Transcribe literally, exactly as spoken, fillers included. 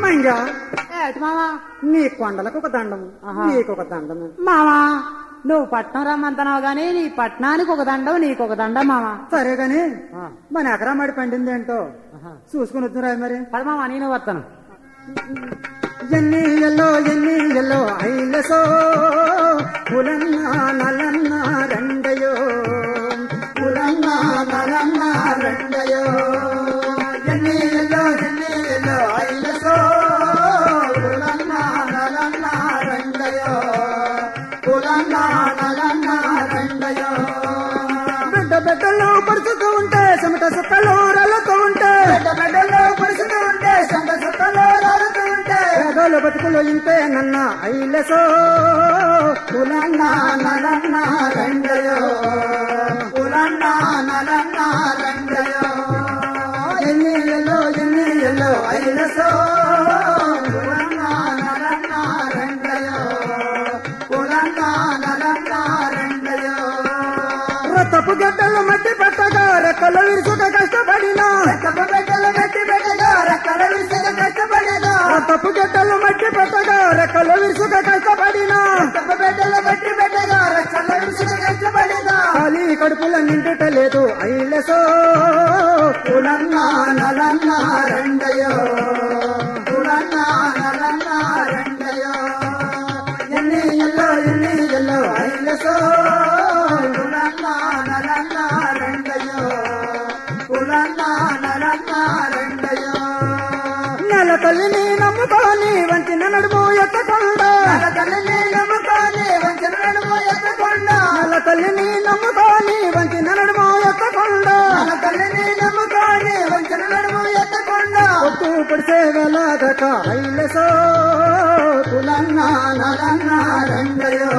మంగా ఏటి మావా నీ కొండలకు ఒక దండము నీకు ఒక దండము మావా నువ్వు పట్నం రమ్మంటున్నావు గానీ నీ పట్నానికి ఒక దండం నీకు ఒక దండం మావా సరే గాని మన ఎకరా మడి పండింది ఏంటో చూసుకుని వద్దురా మరి పద మావా నేను వస్తాను ఎన్ని ఎల్లో ఎన్ని ఎల్లో ఐలసో పులన్న నలన్న రెండయో పులన్న నలన్న రెండయో ఎన్ని ఎల్లో ఎన్ని ఎల్లో ఐలసో పులన్న నలన్న రెండయో పులన్న నలన్న రెండయో బిడ్డ బిడ్డలు పడుతూ ఉంటే చెమట సుక్కలు రాలుతూ ఉంటే బిడ్డ బిడ్డలు పడుతూ ఉంటే చెమట సుక్కలు రాలుతూ ఉంటే పేదోళ్ళు బతుకులు ఇంతే నన్న ఐలసో పులన్న నలన్న రెండయో పులన్న నలన్న రెండయో ఎన్ని ఎల్లో ఎన్ని ఎల్లో ఐలసో పులన్న నలన్న రెండయో పులన్న నలన్న రెండయో రతపు గడ్డలు మట్టి పెట్టగా రెక్కలు విరుసుక కష్టపడినా రతపు గడ్డలు మట్టి పెట్టగా రెక్కలు విరుసుక కష్టపడినా రతపు గడ్డలు మట్టి పెట్టగా రెక్కలు విరుసుక కష్టపడినా రతపు గడ్డలు మట్టి పెట్టగా రెక్కలు విరుసుక కష్టపడినా ఖాళీ కడుపుల నిండుట లేదు ఐలసో పులన్న నలన్న రెండయో పులన్న నలన్న రెండయో ఎన్ని ఎల్లో ఎన్ని ఎల్లో ఐలసో పులన్న నలన్న రెండయో పులన్న నలన్న రెండయో నెల తల్లిని నమ్ముకోని వంచిన నడుము ఎత్తకుండా నెల తల్లిని నమ్ముకోని వంచిన నడుము ఎత్తకుండా నెల తల్లిని నమ్ముకోని వంచిన నడుము ఎత్తకుండా నెల తల్లిని నమ్ముకోని వంచిన నడుము ఎత్తకుండా ఒట్టు పడిసే వేలాగక ఐలసో పులన్న నలన్న రెండయో